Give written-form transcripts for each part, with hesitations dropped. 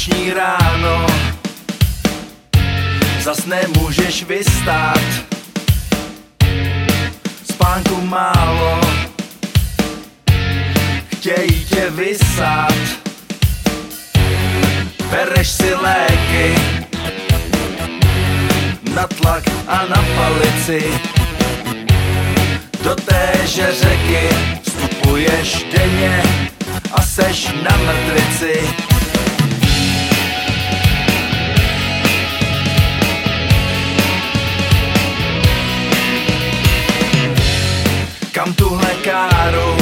dnešní ráno zas nemůžeš vystát, spánku málo, chtějí tě vysát. Bereš si léky na tlak a na palici, do téže řeky vstupuješ denně a seš na mrtvici. Kam tuhle káru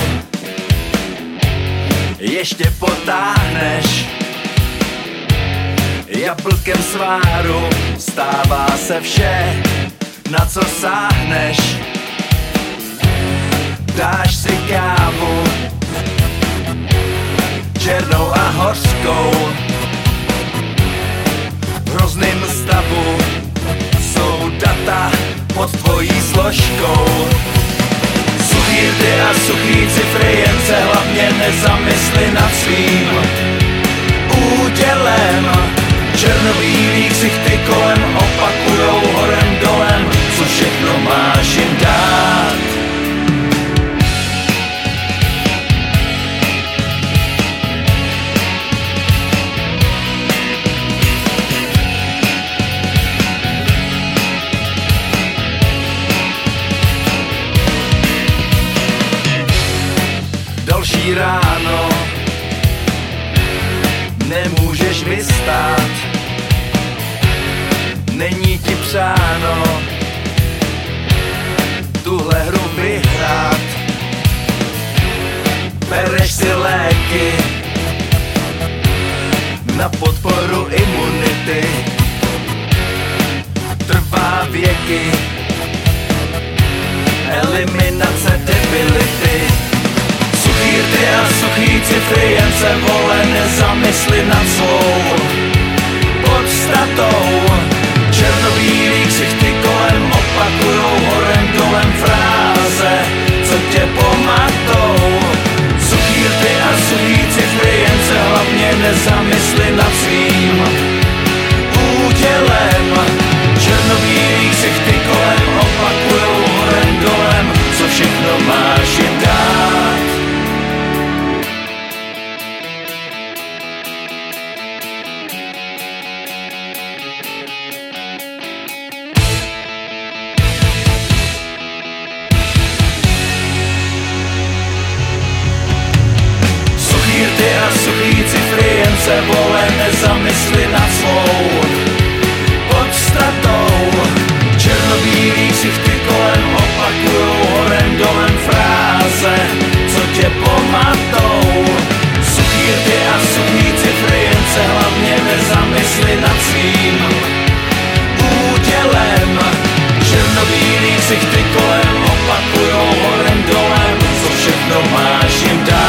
ještě potáhneš? Jablkem sváru stává se vše, na co sáhneš. Dáš si kávu černou a hořkou, v hrozným stavu jsou data pod tvojí složkou. Suchý rty a suchý cifry, jen se hlavně nezamysli nad svým údělem. Černobílý ksichty kolem opakujou horem dolem, co všechno máš jim dát. Další ráno nemůžeš vystát, není ti přáno tuhle hru vyhrát. Bereš si léky na podporu imunity, trvá věky eliminace debility. Suchý rty a suchý cifry, jen se vole nezamysli nad svou podstatou. Černobílý ksichty kolem opakujou horem dolem fráze, co tě pomatou. Suchý rty a suchý cifry, jen se hlavně nezamysli nad svým údělem. Černobílý ksichty kolem opakujou horem dolem, co všechno máš jim dát. Suchý cifry, jen se vole nezamysli nad svou podstatou. Černobílý ksichty kolem opakujou horem dolem fráze, co tě pomatou. Suchý rty a suchý cifry, jen se hlavně nezamysli nad svým údělem. Černobílý ksichty kolem opakujou horem dolem, co všechno máš jim dát.